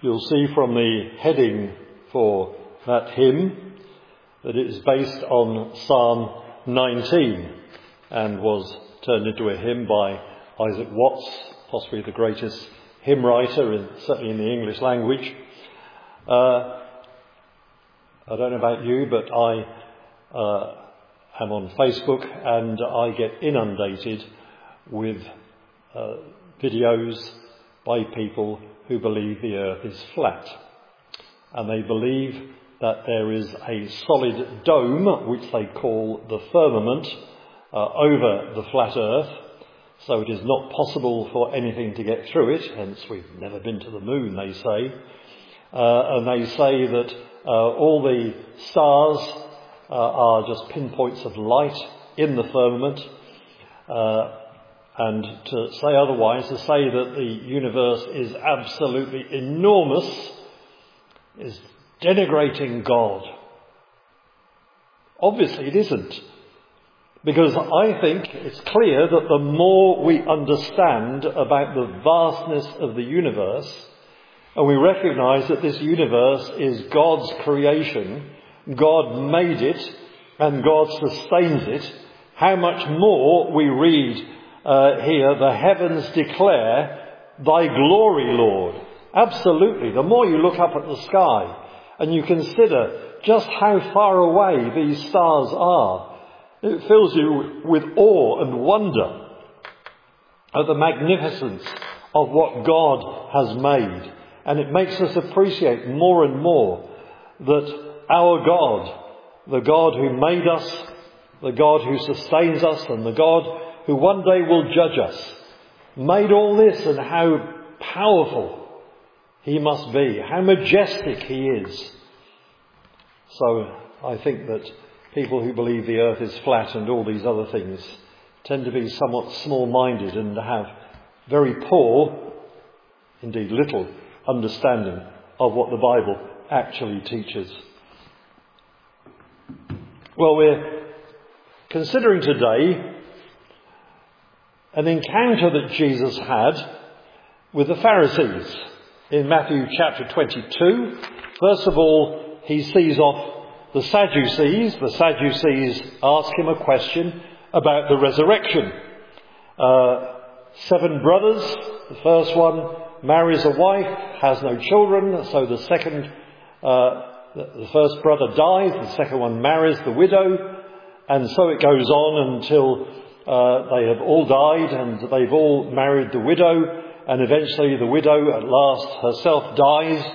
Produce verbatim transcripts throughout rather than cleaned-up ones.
You'll see from the heading for that hymn that it is based on Psalm nineteen and was turned into a hymn by Isaac Watts, possibly the greatest hymn writer, in, certainly in the English language. Uh, I don't know about you, but I uh, am on Facebook and I get inundated with uh, videos by people who believe the earth is flat. And they believe that there is a solid dome, which they call the firmament, uh, over the flat earth. So it is not possible for anything to get through it. Hence, we've never been to the moon, they say. Uh, and they say that uh, all the stars uh, are just pinpoints of light in the firmament. Uh, and to say otherwise, to say that the universe is absolutely enormous, is denigrating God. Obviously it isn't. Because I think it's clear that the more we understand about the vastness of the universe, and we recognise that this universe is God's creation, God made it, and God sustains it, how much more we read uh, here, the heavens declare thy glory, Lord. Absolutely. The more you look up at the sky and you consider just how far away these stars are, it fills you with awe and wonder at the magnificence of what God has made. And it makes us appreciate more and more that our God, the God who made us, the God who sustains us, and the God who one day will judge us, made all this, and how powerful he must be, how majestic he is. So I think that people who believe the earth is flat and all these other things tend to be somewhat small-minded and have very poor, indeed little, understanding of what the Bible actually teaches. Well, we're considering today an encounter that Jesus had with the Pharisees in Matthew chapter twenty-two. First of all, he sees off the Sadducees. The Sadducees ask him a question about the resurrection. Uh, seven brothers. The first one marries a wife, has no children, so the second, uh, the first brother dies, the second one marries the widow, and so it goes on until uh, they have all died and they've all married the widow, and eventually the widow at last herself dies.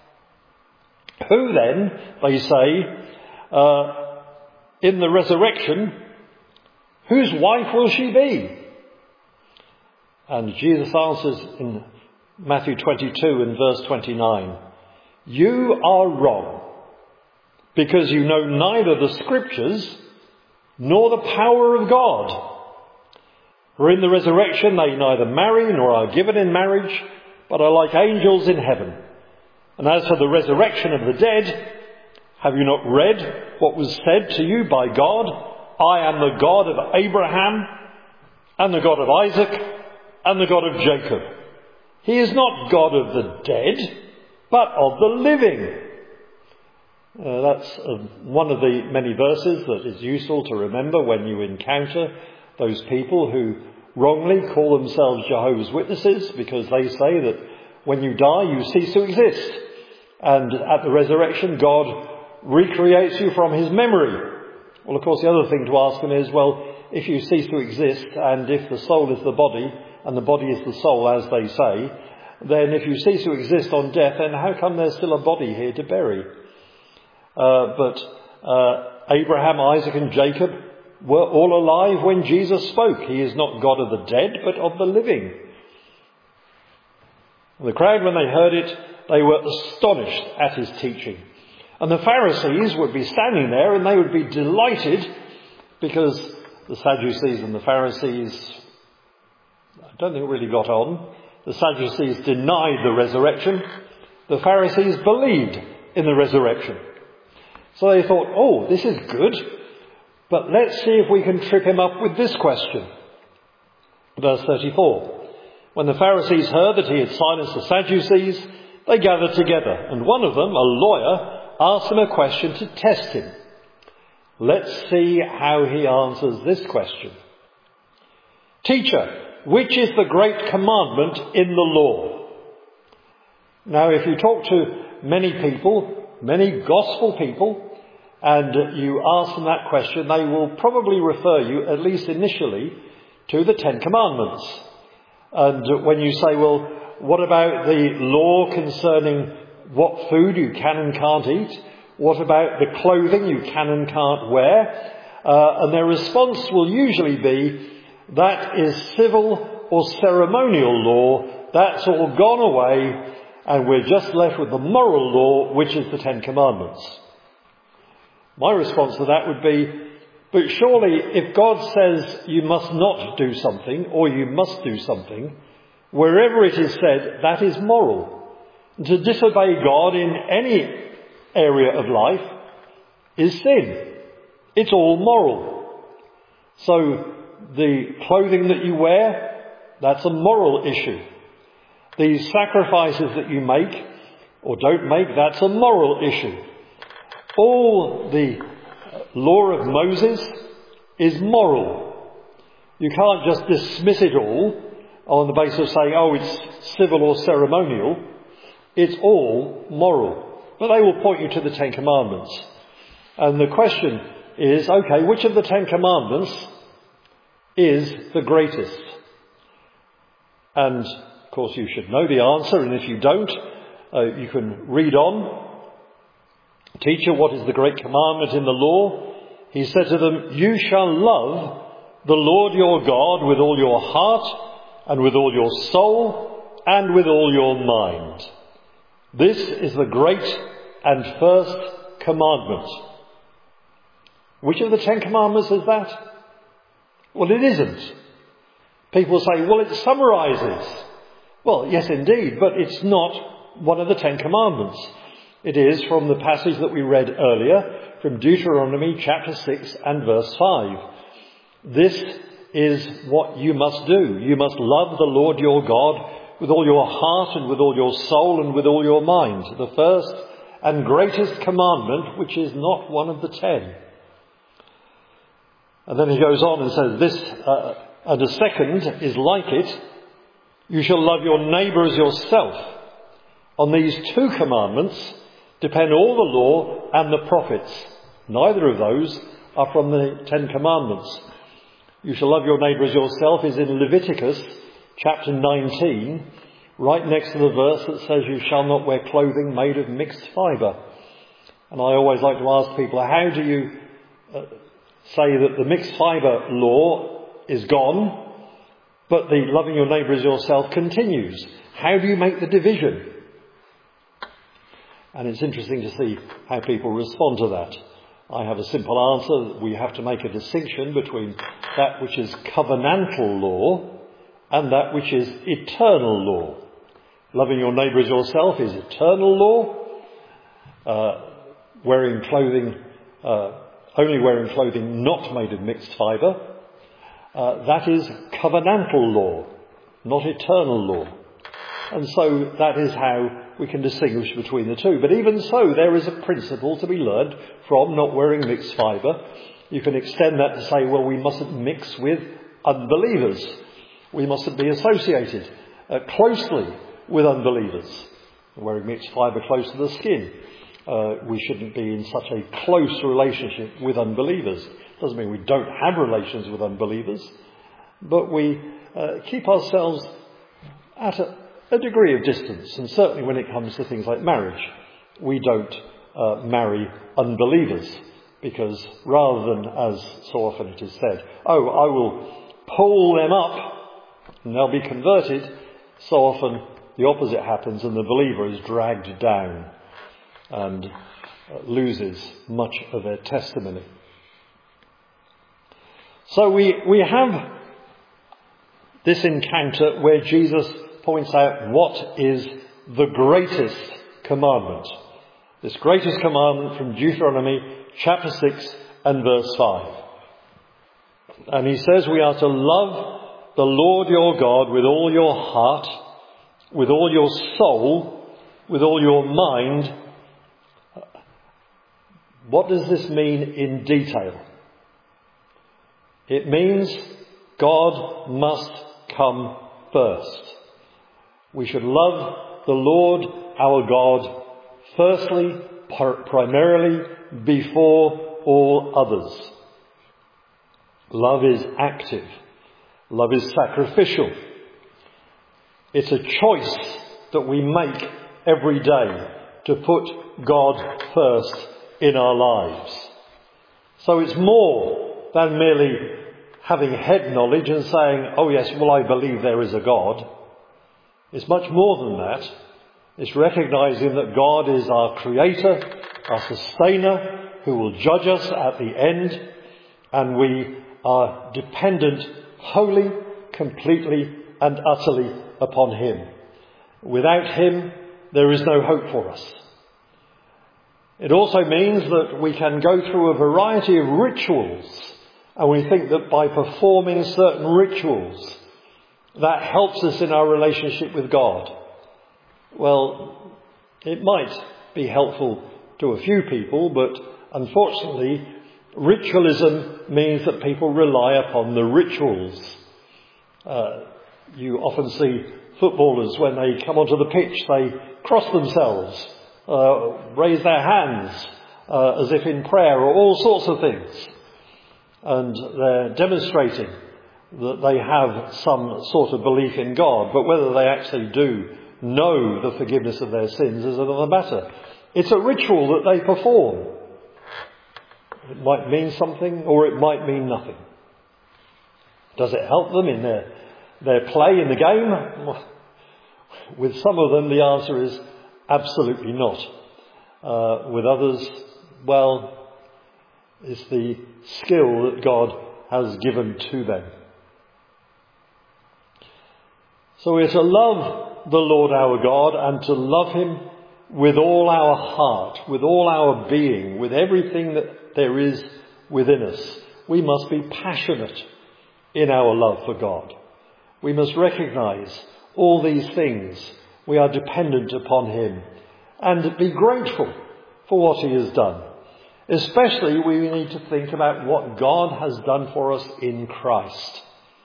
Who then, they say, uh, in the resurrection, whose wife will she be? And Jesus answers in Matthew twenty-two and verse twenty-nine, you are wrong, because you know neither the Scriptures nor the power of God. For in the resurrection they neither marry nor are given in marriage, but are like angels in heaven. And as for the resurrection of the dead, have you not read what was said to you by God? I am the God of Abraham, and the God of Isaac, and the God of Jacob. He is not God of the dead, but of the living. Uh, that's uh, one of the many verses that is useful to remember when you encounter those people who wrongly call themselves Jehovah's Witnesses, because they say that when you die you cease to exist. And at the resurrection God recreates you from his memory. Well, of course, the other thing to ask them is, well, if you cease to exist, and if the soul is the body, and the body is the soul, as they say, then if you cease to exist on death, then how come there's still a body here to bury? Uh, but uh, Abraham, Isaac and Jacob were all alive when Jesus spoke. He is not God of the dead, but of the living. The crowd, when they heard it, they were astonished at his teaching. And the Pharisees would be standing there and they would be delighted, because the Sadducees and the Pharisees, I don't think, really got on. The Sadducees denied the resurrection. The Pharisees believed in the resurrection. So they thought, oh, this is good, but let's see if we can trip him up with this question. Verse thirty-four. When the Pharisees heard that he had silenced the Sadducees, They gathered together, and one of them, a lawyer, asked him a question to test him. Let's see how he answers this question. Teacher, which is the great commandment in the law? Now, if you talk to many people, many gospel people, and you ask them that question, they will probably refer you, at least initially, to the Ten Commandments. And when you say, well, what about the law concerning what food you can and can't eat? What about the clothing you can and can't wear? Uh, and their response will usually be, that is civil or ceremonial law. That's all gone away, and we're just left with the moral law, which is the Ten Commandments. My response to that would be, but surely if God says you must not do something, or you must do something, wherever it is said, that is moral. And to disobey God in any area of life is sin. It's all moral. So the clothing that you wear, that's a moral issue. The sacrifices that you make or don't make, that's a moral issue. All the law of Moses is moral. You can't just dismiss it all on the basis of saying, oh, it's civil or ceremonial. It's all moral. But they will point you to the Ten Commandments. And the question is, okay, which of the Ten Commandments is the greatest? And, of course, you should know the answer, and if you don't, uh, you can read on. Teacher, what is the great commandment in the law? He said to them, you shall love the Lord your God with all your heart and with all your soul and with all your mind. This is the great and first commandment. Which of the Ten Commandments is that? Well, it isn't. People say, well, it summarises. Well, yes, indeed, but it's not one of the Ten Commandments. It is from the passage that we read earlier, from Deuteronomy chapter six and verse five. This is what you must do. You must love the Lord your God with all your heart and with all your soul and with all your mind. The first and greatest commandment, which is not one of the ten. And then he goes on and says this, uh, and a second is like it. You shall love your neighbour as yourself. On these two commandments depend all the law and the prophets. Neither of those are from the Ten Commandments. You shall love your neighbour as yourself is in Leviticus chapter nineteen, right next to the verse that says you shall not wear clothing made of mixed fibre. And I always like to ask people, how do you uh, say that the mixed fibre law is gone, but the loving your neighbour as yourself continues? How do you make the division? And it's interesting to see how people respond to that. I have a simple answer that we have to make a distinction between that which is covenantal law and that which is eternal law. Loving your neighbour as yourself is eternal law. Uh, wearing clothing, uh, only wearing clothing not made of mixed fibre, uh, that is covenantal law, not eternal law. And so that is how we can distinguish between the two. But even so, there is a principle to be learned from not wearing mixed fibre. You can extend that to say, well, we mustn't mix with unbelievers. We mustn't be associated uh, closely with unbelievers. Wearing mixed fibre close to the skin. Uh, we shouldn't be in such a close relationship with unbelievers. Doesn't mean we don't have relations with unbelievers, but we uh, keep ourselves at a a degree of distance, and certainly when it comes to things like marriage, we don't uh, marry unbelievers, because rather than, as so often it is said, oh, I will pull them up and they'll be converted, so often the opposite happens and the believer is dragged down and uh, loses much of their testimony. So we, we have this encounter where Jesus points out what is the greatest commandment. This greatest commandment from Deuteronomy chapter six and verse five. And he says we are to love the Lord your God with all your heart, with all your soul, with all your mind. What does this mean in detail? It means God must come first. We should love the Lord our God firstly, primarily, before all others. Love is active. Love is sacrificial. It's a choice that we make every day to put God first in our lives. So it's more than merely having head knowledge and saying, oh yes, well I believe there is a God. It's much more than that. It's recognizing that God is our creator, our sustainer, who will judge us at the end, and we are dependent wholly, completely and utterly upon him. Without him, there is no hope for us. It also means that we can go through a variety of rituals, and we think that by performing certain rituals, that helps us in our relationship with God. Well, it might be helpful to a few people, but unfortunately, ritualism means that people rely upon the rituals. Uh, you often see footballers, when they come onto the pitch, they cross themselves, uh, raise their hands uh, as if in prayer, or all sorts of things. And they're demonstrating that they have some sort of belief in God, but whether they actually do know the forgiveness of their sins is another matter. It's a ritual that they perform. It might mean something, or it might mean nothing. Does it help them in their, their play in the game? With some of them, the answer is absolutely not. Uh, with others, well, it's the skill that God has given to them. So we're to love the Lord our God and to love him with all our heart, with all our being, with everything that there is within us. We must be passionate in our love for God. We must recognize all these things. We are dependent upon him, and be grateful for what he has done. Especially we need to think about what God has done for us in Christ.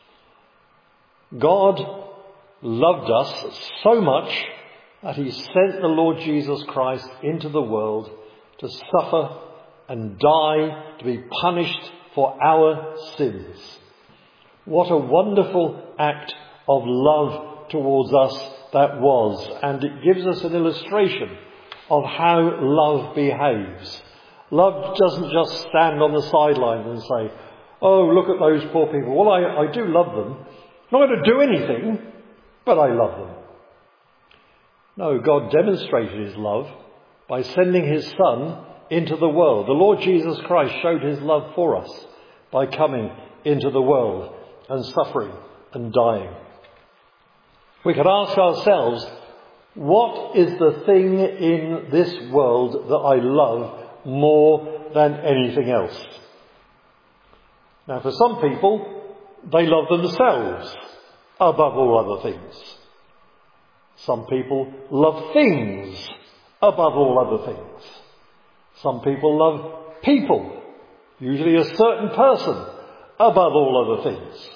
God loved us so much that he sent the Lord Jesus Christ into the world to suffer and die, to be punished for our sins. What a wonderful act of love towards us that was, and it gives us an illustration of how love behaves. Love doesn't just stand on the sideline and say, oh, look at those poor people. Well, I, I do love them. I'm not going to do anything, but I love them. No, God demonstrated his love by sending his Son into the world. The Lord Jesus Christ showed his love for us by coming into the world and suffering and dying. We can ask ourselves, what is the thing in this world that I love more than anything else? Now, for some people, they love themselves above all other things. Some people love things above all other things. Some people love people, usually a certain person, above all other things.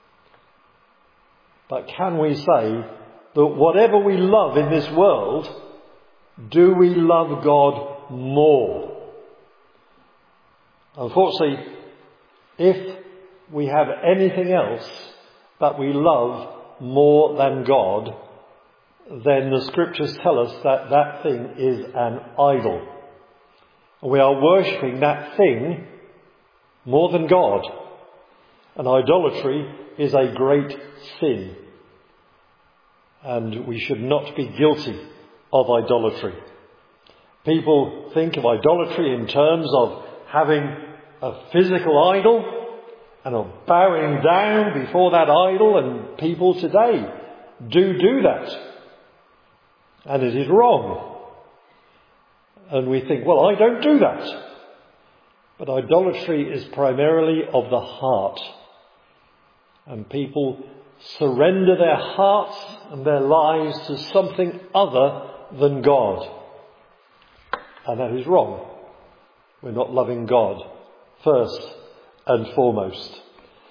But can we say that whatever we love in this world, do we love God more? Unfortunately, if we have anything else that we love more than God, then the scriptures tell us that that thing is an idol. We are worshipping that thing more than God. And idolatry is a great sin. And we should not be guilty of idolatry. People think of idolatry in terms of having a physical idol and of bowing down before that idol, and people today do do that. And it is wrong. And we think, well, I don't do that. But idolatry is primarily of the heart. And people surrender their hearts and their lives to something other than God. And that is wrong. We're not loving God first and foremost.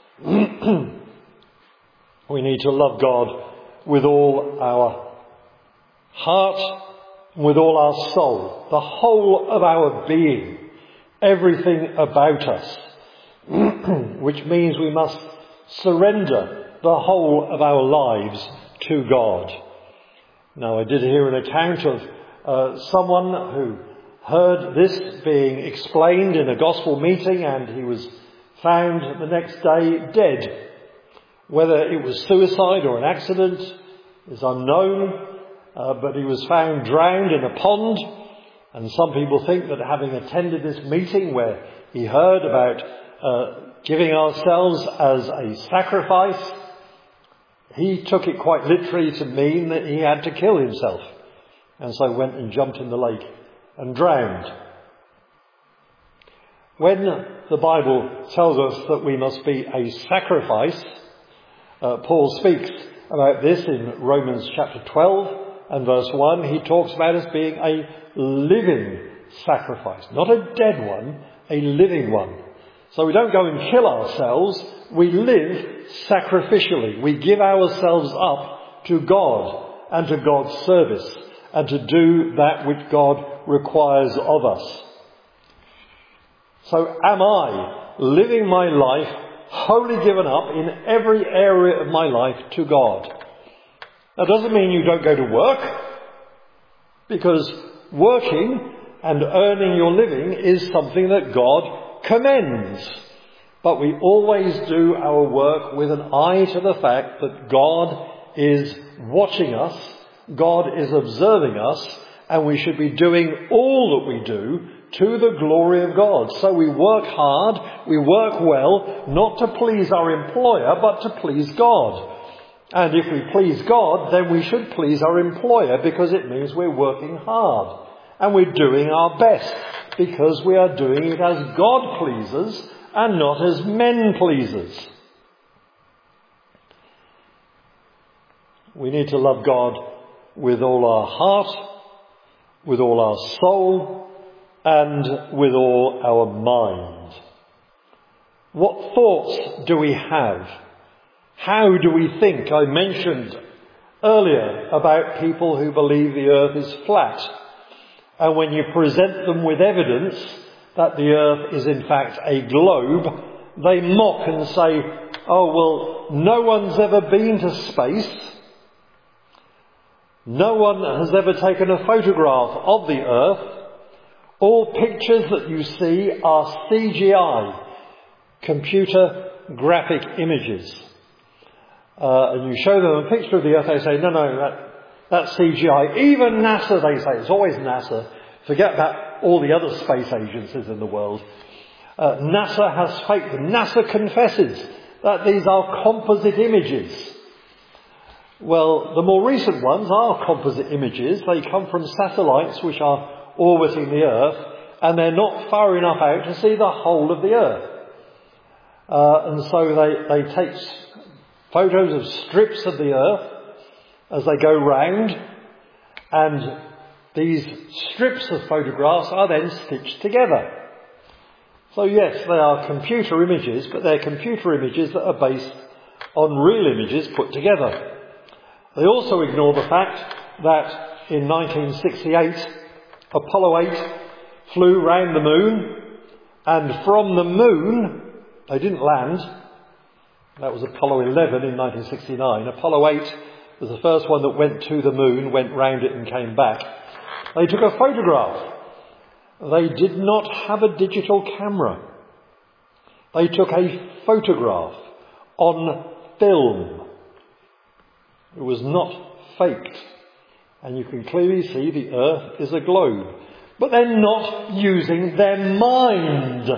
We need to love God with all our heart, with all our soul, the whole of our being, everything about us, which means we must surrender the whole of our lives to God. Now, I did hear an account of uh, someone who heard this being explained in a gospel meeting, and he was found the next day dead. Whether it was suicide or an accident is unknown, uh, but he was found drowned in a pond. And some people think that having attended this meeting where he heard about uh, giving ourselves as a sacrifice, he took it quite literally to mean that he had to kill himself, and so went and jumped in the lake and drowned. When the Bible tells us that we must be a sacrifice, uh, Paul speaks about this in Romans chapter twelve and verse one. He talks about us being a living sacrifice, not a dead one, a living one. So we don't go and kill ourselves, we live sacrificially. We give ourselves up to God and to God's service and to do that which God requires of us. So am I living my life wholly given up in every area of my life to God? That doesn't mean you don't go to work, because working and earning your living is something that God commends. But we always do our work with an eye to the fact that God is watching us, God is observing us, and we should be doing all that we do to the glory of God. So we work hard, we work well, not to please our employer, but to please God. And if we please God, then we should please our employer, because it means we're working hard. And we're doing our best, because we are doing it as God pleases and not as men pleases. We need to love God with all our heart, with all our soul, and with all our mind. What thoughts do we have? How do we think? I mentioned earlier about people who believe the earth is flat. And when you present them with evidence that the earth is in fact a globe, they mock and say, oh, well, no one's ever been to space. No one has ever taken a photograph of the earth. All pictures that you see are C G I, computer graphic images. Uh, and you show them a picture of the earth, they say, no, no, that, that's C G I. Even NASA, they say, it's always NASA. Forget about all the other space agencies in the world. Uh, NASA has faked them. NASA confesses that these are composite images. Well, the more recent ones are composite images. They come from satellites which are orbiting the earth, and they're not far enough out to see the whole of the earth. Uh, and so they, they take photos of strips of the earth as they go round, and these strips of photographs are then stitched together. So yes, they are computer images, but they're computer images that are based on real images put together. They also ignore the fact that in nineteen sixty-eight, Apollo eight flew round the moon, and from the moon, they didn't land. That was Apollo eleven in nineteen sixty-nine. Apollo eight was the first one that went to the moon, went round it and came back. They took a photograph. They did not have a digital camera. They took a photograph on film. It was not faked. And you can clearly see the earth is a globe. But they're not using their mind.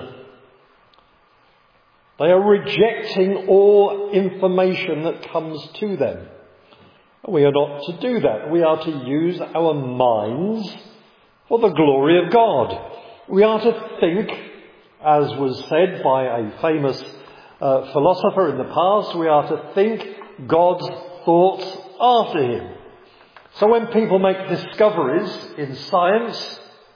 They are rejecting all information that comes to them. We are not to do that. We are to use our minds for the glory of God. We are to think, as was said by a famous uh, philosopher in the past, we are to think God's thoughts after him. So when people make discoveries in science,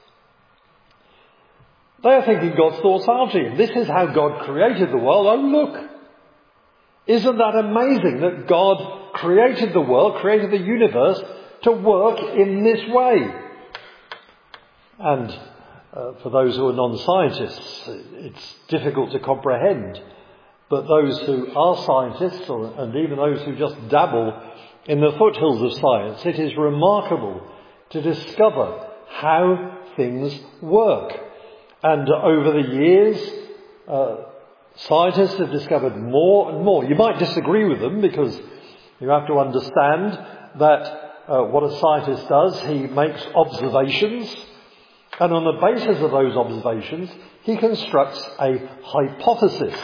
they are thinking God's thoughts after him. This is how God created the world. Oh, look. Isn't that amazing that God created the world, created the universe to work in this way? And uh, for those who are non-scientists, it's difficult to comprehend. But those who are scientists, or, and even those who just dabble in the foothills of science, it is remarkable to discover how things work. And over the years, uh, scientists have discovered more and more. You might disagree with them because you have to understand that uh, what a scientist does, he makes observations, and on the basis of those observations, he constructs a hypothesis.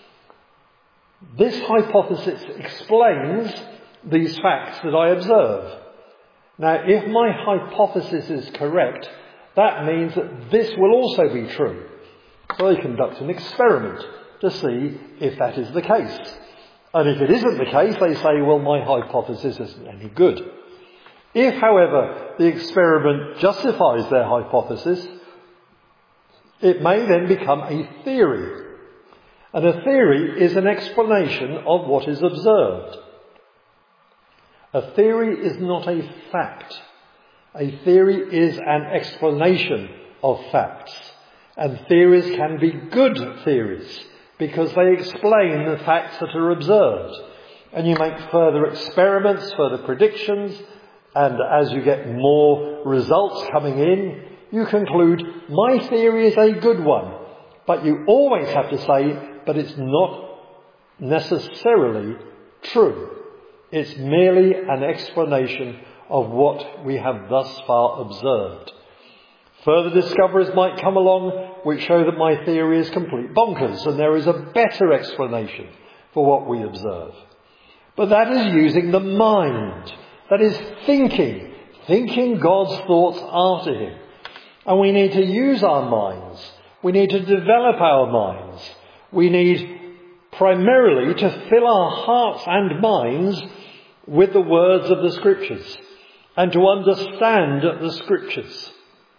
This hypothesis explains these facts that I observe. Now, if my hypothesis is correct, that means that this will also be true. So they conduct an experiment to see if that is the case. And if it isn't the case, they say, well, my hypothesis isn't any good. If, however, the experiment justifies their hypothesis, it may then become a theory. And a theory is an explanation of what is observed. A theory is not a fact. A theory is an explanation of facts. And theories can be good theories because they explain the facts that are observed. And you make further experiments, further predictions, and as you get more results coming in, you conclude, my theory is a good one. But you always have to say, but it's not necessarily true. It's merely an explanation of what we have thus far observed. Further discoveries might come along which show that my theory is complete bonkers and there is a better explanation for what we observe. But that is using the mind. That is thinking. Thinking God's thoughts after him. And we need to use our minds. We need to develop our minds. We need primarily to fill our hearts and minds with the words of the Scriptures and to understand the Scriptures.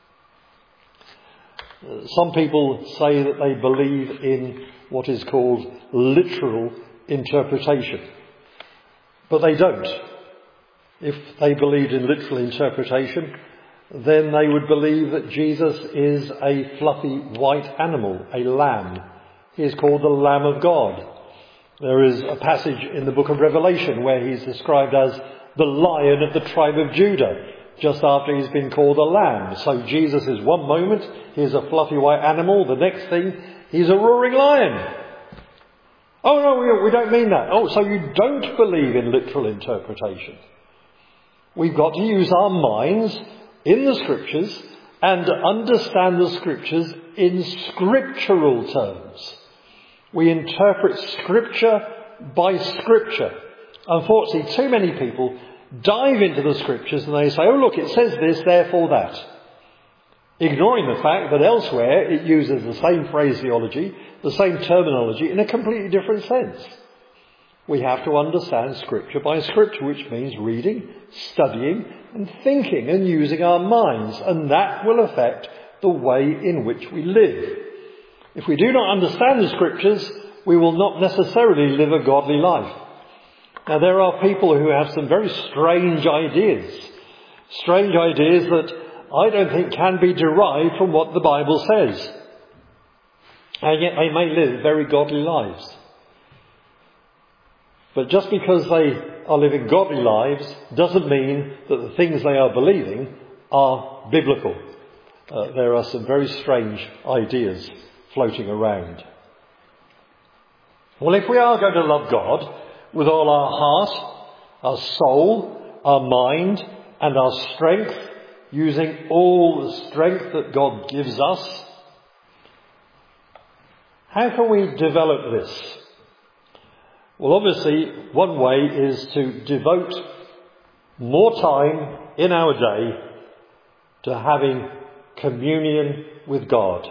Some people say that they believe in what is called literal interpretation. But they don't. If they believed in literal interpretation, then they would believe that Jesus is a fluffy white animal, a lamb. He is called the Lamb of God. There is a passage in the book of Revelation where he's described as the Lion of the tribe of Judah, just after he's been called a lamb. So Jesus is one moment, he's a fluffy white animal. The next thing, he's a roaring lion. Oh no, we, we don't mean that. Oh, so you don't believe in literal interpretation. We've got to use our minds in the Scriptures and understand the Scriptures in scriptural terms. We interpret Scripture by Scripture. Unfortunately, too many people dive into the Scriptures and they say, oh look, it says this, therefore that. Ignoring the fact that elsewhere it uses the same phraseology, the same terminology in a completely different sense. We have to understand Scripture by Scripture, which means reading, studying and thinking and using our minds. And that will affect the way in which we live. If we do not understand the Scriptures, we will not necessarily live a godly life. Now, there are people who have some very strange ideas. Strange ideas that I don't think can be derived from what the Bible says. And yet they may live very godly lives. But just because they are living godly lives doesn't mean that the things they are believing are biblical. Uh, there are some very strange ideas floating around. Well, if we are going to love God with all our heart, our soul, our mind and our strength, using all the strength that God gives us, how can we develop this? Well, obviously, one way is to devote more time in our day to having communion with God.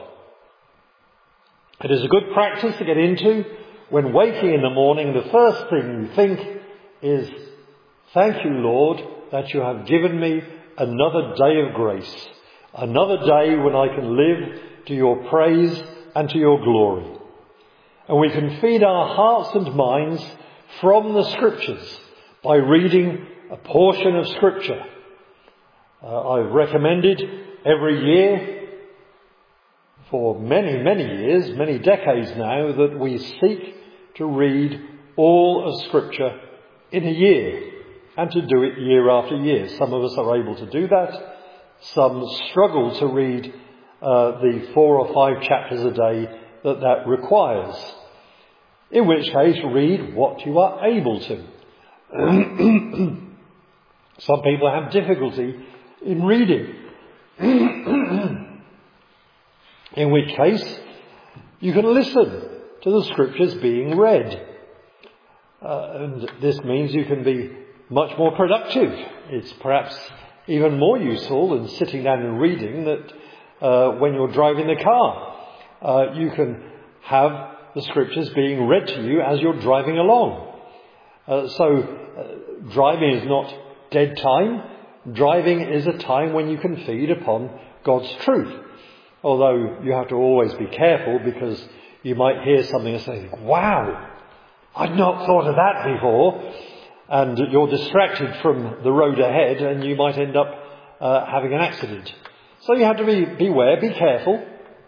It is a good practice to get into when waking in the morning. The first thing you think is, thank you, Lord, that you have given me another day of grace, another day when I can live to your praise and to your glory. And we can feed our hearts and minds from the Scriptures by reading a portion of Scripture. Uh, I've recommended every year for many, many years, many decades now, that we seek to read all of Scripture in a year and to do it year after year. Some of us are able to do that. Some struggle to read uh, the four or five chapters a day that that requires. In which case, read what you are able to. Some people have difficulty in reading. In which case, you can listen to the Scriptures being read. Uh, and this means you can be much more productive. It's perhaps even more useful than sitting down and reading that uh, when you're driving the car. Uh, you can have the Scriptures being read to you as you're driving along. Uh, so uh, driving is not dead time. Driving is a time when you can feed upon God's truth. Although you have to always be careful, because you might hear something and say, wow, I'd not thought of that before. And you're distracted from the road ahead and you might end up uh, having an accident. So you have to be beware, be careful.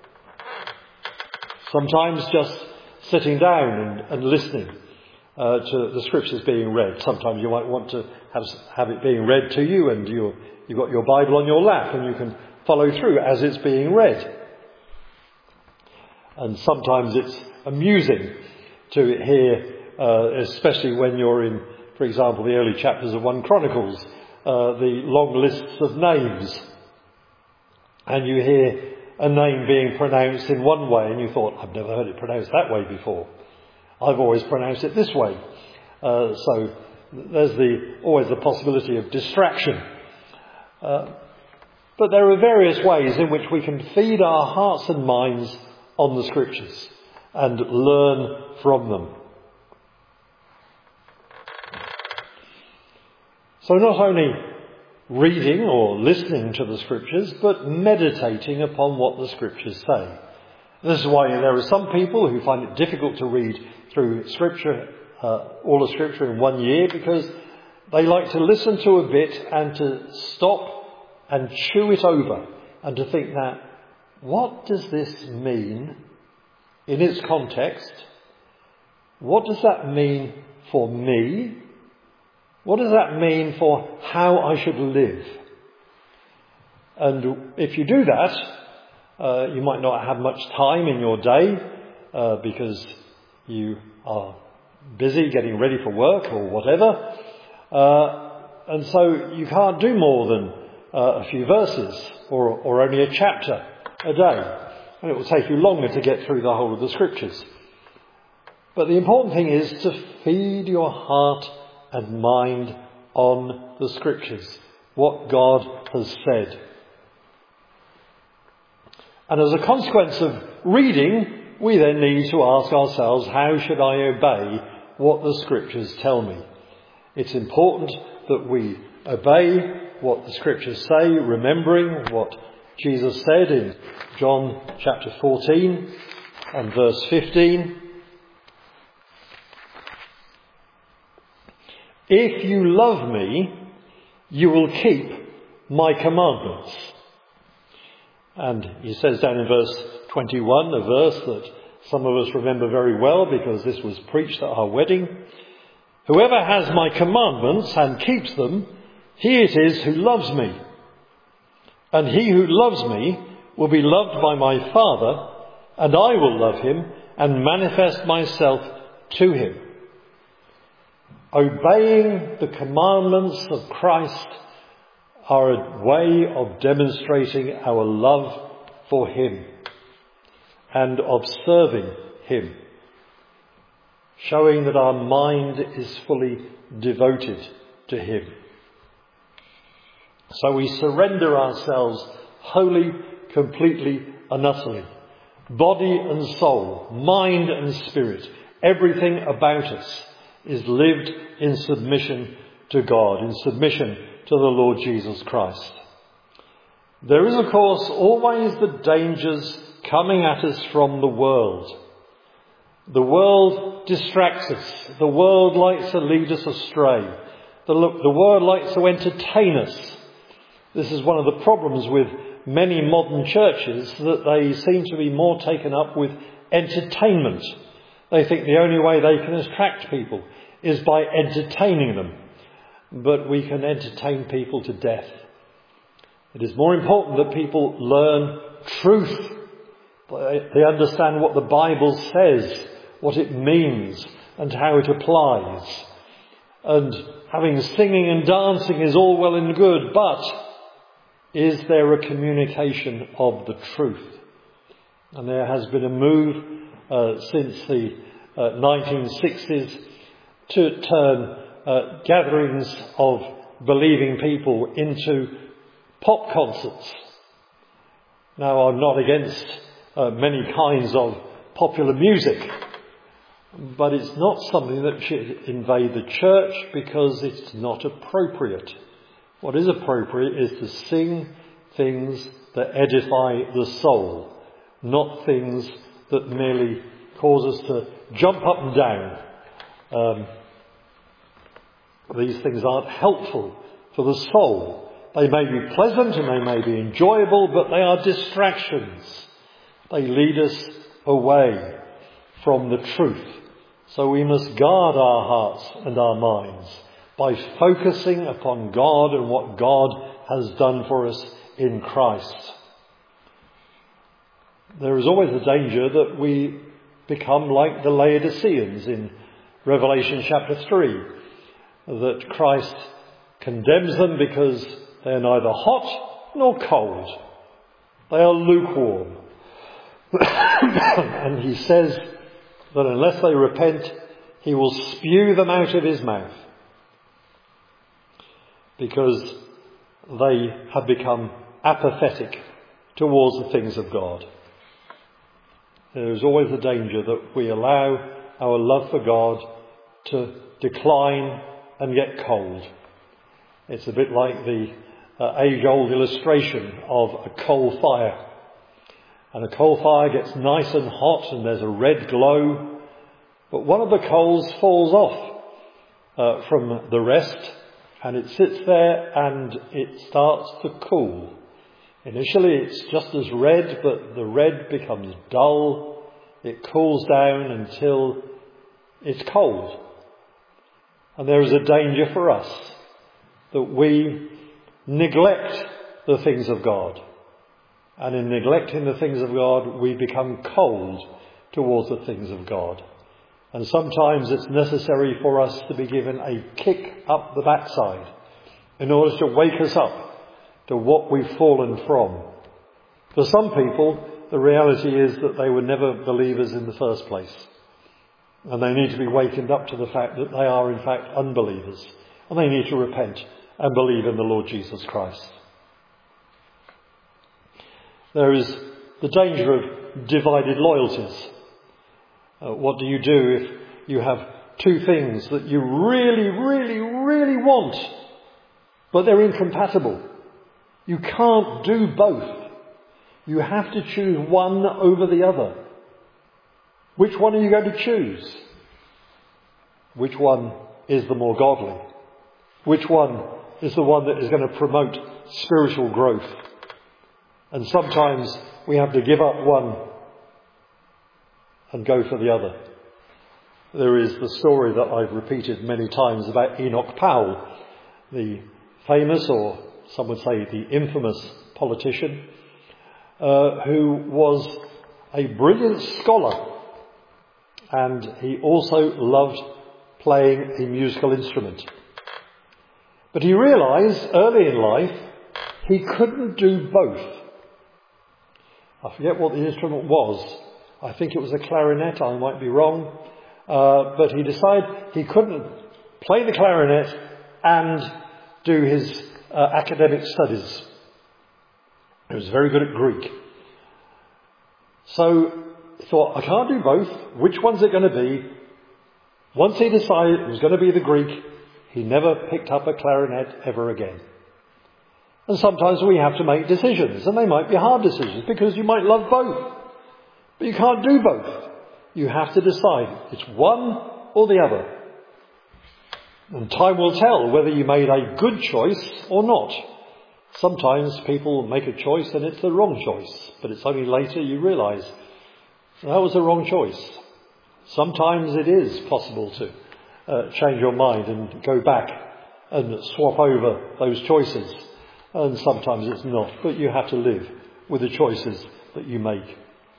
Sometimes just sitting down and, and listening uh, to the Scriptures being read. Sometimes you might want to have, have it being read to you, and you're, you've got your Bible on your lap and you can follow through as it's being read. And sometimes it's amusing to hear, uh, especially when you're in, for example, the early chapters of First Chronicles, uh, the long lists of names. And you hear a name being pronounced in one way and you thought, I've never heard it pronounced that way before. I've always pronounced it this way. Uh, so there's the always the possibility of distraction. Uh, but there are various ways in which we can feed our hearts and minds on the Scriptures and learn from them. So not only reading or listening to the Scriptures, but meditating upon what the Scriptures say. This is why there are some people who find it difficult to read through Scripture, uh, all of Scripture in one year, because they like to listen to a bit and to stop and chew it over and to think that, what does this mean in its context? What does that mean for me? What does that mean for how I should live? And if you do that, uh, you might not have much time in your day uh, because you are busy getting ready for work or whatever. Uh, and so you can't do more than uh, a few verses or, or only a chapter a day. And it will take you longer to get through the whole of the Scriptures. But the important thing is to feed your heart and mind on the Scriptures, what God has said. And as a consequence of reading, we then need to ask ourselves, how should I obey what the Scriptures tell me? It's important that we obey what the Scriptures say, remembering what Jesus said in John chapter fourteen and verse fifteen. If you love me, you will keep my commandments. And he says down in verse twenty-one, a verse that some of us remember very well because this was preached at our wedding. Whoever has my commandments and keeps them, he it is who loves me. And he who loves me will be loved by my Father, and I will love him and manifest myself to him. Obeying the commandments of Christ are a way of demonstrating our love for him and of serving him, showing that our mind is fully devoted to him. So we surrender ourselves wholly, completely and utterly, body and soul, mind and spirit, everything about us is lived in submission to God, in submission to the Lord Jesus Christ. There is, of course, always the dangers coming at us from the world. The world distracts us. The world likes to lead us astray. The, look, the world likes to entertain us. This is one of the problems with many modern churches, that they seem to be more taken up with entertainment. They think the only way they can attract people is by entertaining them. But we can entertain people to death. It is more important that people learn truth. They understand what the Bible says, what it means, and how it applies. And having singing and dancing is all well and good, but is there a communication of the truth? And there has been a move uh, since the uh, nineteen sixties to turn uh, gatherings of believing people into pop concerts. Now, I'm not against uh, many kinds of popular music, but it's not something that should invade the church because it's not appropriate. What is appropriate is to sing things that edify the soul, not things that merely cause us to jump up and down. Um, these things aren't helpful for the soul. They may be pleasant and they may be enjoyable, but they are distractions. They lead us away from the truth. So we must guard our hearts and our minds by focusing upon God and what God has done for us in Christ. There is always a danger that we become like the Laodiceans in Revelation chapter three, that Christ condemns them because they are neither hot nor cold. They are lukewarm. And he says that unless they repent, he will spew them out of his mouth, because they have become apathetic towards the things of God. There is always a danger that we allow our love for God to decline and get cold. It's a bit like the uh, age-old illustration of a coal fire. And a coal fire gets nice and hot and there's a red glow, but one of the coals falls off uh, from the rest, and it sits there and it starts to cool. Initially it's just as red, but the red becomes dull. It cools down until it's cold. And there is a danger for us that we neglect the things of God. And in neglecting the things of God, we become cold towards the things of God. And sometimes it's necessary for us to be given a kick up the backside in order to wake us up to what we've fallen from. For some people, the reality is that they were never believers in the first place. And they need to be wakened up to the fact that they are in fact unbelievers. And they need to repent and believe in the Lord Jesus Christ. There is the danger of divided loyalties. Uh, what do you do if you have two things that you really, really, really want, but they're incompatible? You can't do both. You have to choose one over the other. Which one are you going to choose? Which one is the more godly? Which one is the one that is going to promote spiritual growth? And sometimes we have to give up one and go for the other. There is the story that I've repeated many times about Enoch Powell, the famous, or some would say the infamous politician, uh, who was a brilliant scholar, and he also loved playing a musical instrument. But he realised early in life he couldn't do both. I forget what the instrument was. I think it was a clarinet, I might be wrong. Uh, but he decided he couldn't play the clarinet and do his uh, academic studies. He was very good at Greek. So he thought, I can't do both. Which one's it going to be? Once he decided it was going to be the Greek, he never picked up a clarinet ever again. And sometimes we have to make decisions, and they might be hard decisions, because you might love both. But you can't do both. You have to decide. It's one or the other. And time will tell whether you made a good choice or not. Sometimes people make a choice and it's the wrong choice, but it's only later you realise that was the wrong choice. Sometimes it is possible to uh, change your mind and go back and swap over those choices. And sometimes it's not. But you have to live with the choices that you make.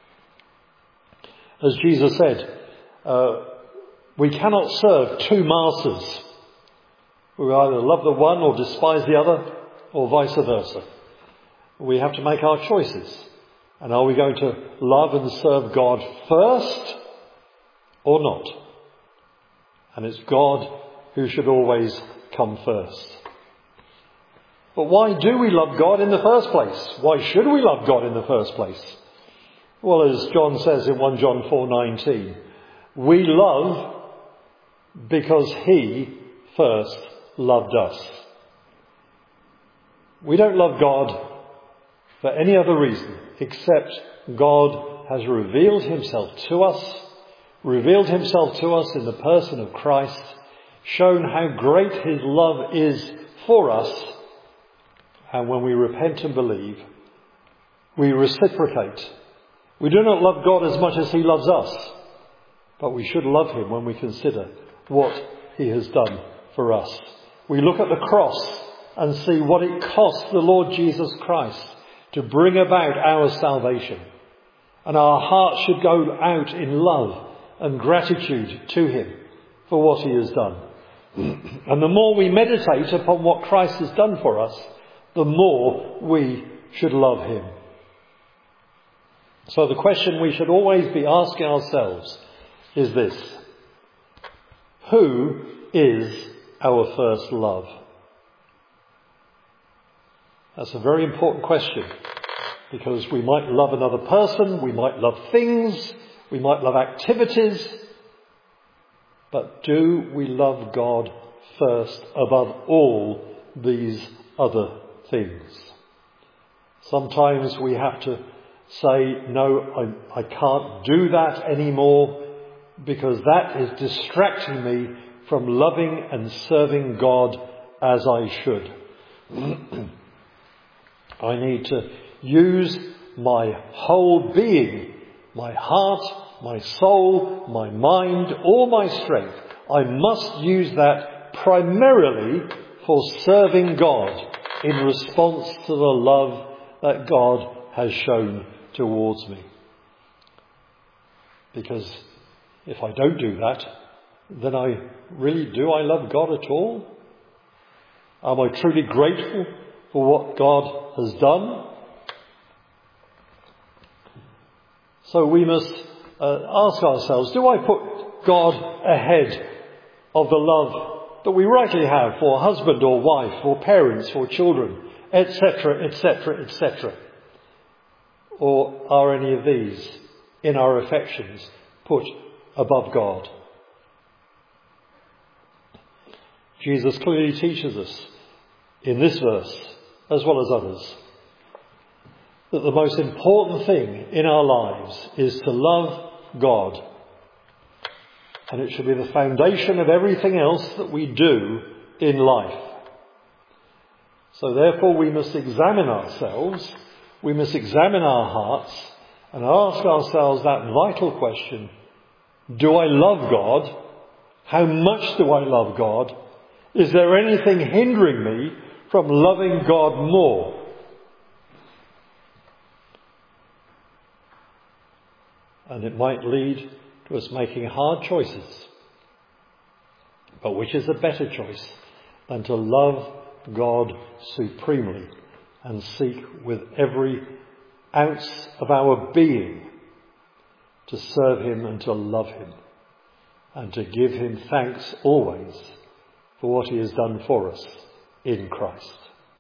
As Jesus said, uh, we cannot serve two masters. We either love the one or despise the other, or vice versa. We have to make our choices. And are we going to love and serve God first or not? And it's God who should always come first. But why do we love God in the first place? Why should we love God in the first place? Well, as John says in First John four nineteen, we love because he first loved us. We don't love God for any other reason except God has revealed himself to us, revealed himself to us in the person of Christ, shown how great his love is for us. And when we repent and believe, we reciprocate. We do not love God as much as he loves us, but we should love him when we consider what he has done for us. We look at the cross and see what it cost the Lord Jesus Christ to bring about our salvation. And our hearts should go out in love and gratitude to him for what he has done. And the more we meditate upon what Christ has done for us, the more we should love him. So the question we should always be asking ourselves is this: who is our first love? That's a very important question, because we might love another person, we might love things, we might love activities, but do we love God first above all these other things? Sometimes we have to say, no, I, I can't do that anymore, because that is distracting me from loving and serving God as I should. I need to use my whole being, my heart, my soul, my mind, all my strength. I must use that primarily for serving God in response to the love that God has shown towards me. Because if I don't do that, then I really, do I love God at all? Am I truly grateful for what God has done? So we must uh, ask ourselves, do I put God ahead of the love that we rightly have for husband or wife, for parents, for children, et cetera, et cetera, et cetera? Or are any of these in our affections put above God? Jesus clearly teaches us in this verse, as well as others, that the most important thing in our lives is to love God. And it should be the foundation of everything else that we do in life. So therefore we must examine ourselves, we must examine our hearts and ask ourselves that vital question: do I love God? How much do I love God? Is there anything hindering me from loving God more? And it might lead to us making hard choices. But which is a better choice than to love God supremely and seek with every ounce of our being to serve him and to love him and to give him thanks always for what he has done for us in Christ.